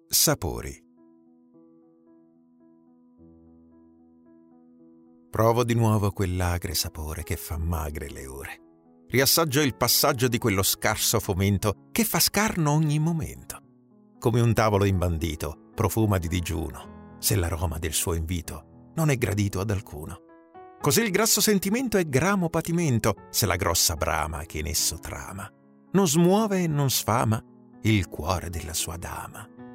Sapori. Provo di nuovo quell'agre sapore che fa magre le ore. Riassaggio il passaggio di quello scarso fomento che fa scarno ogni momento. Come un tavolo imbandito, profuma di digiuno, se l'aroma del suo invito non è gradito ad alcuno. Così il grasso sentimento è gramo patimento, se la grossa brama che in esso trama non smuove e non sfama il cuore della sua dama.